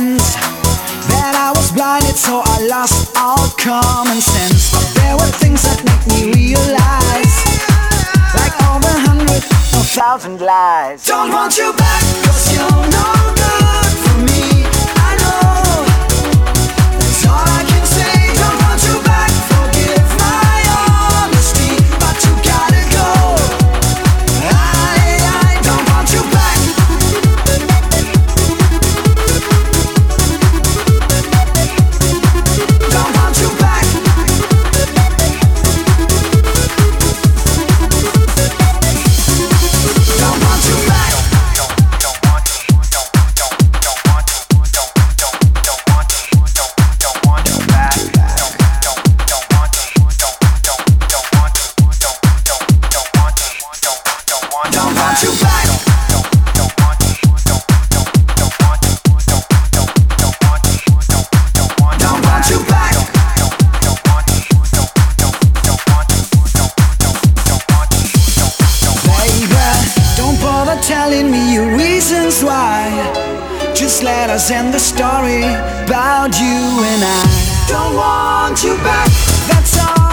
sense that I was blinded, so I lost all common sense. But there were things that make me realize, like over 100 or 1,000 lies. Don't want you back, 'cause you're no good for me. I know, that's all I can say. Don't want you back, forgive my honesty, but you gotta go. I don't want you back. Don't want you back. Don't want you back. Don't want you back. Don't want you back. Baby, don't bother telling me your reasons why. Just let us end the story about you and I. Don't want you back, that's all.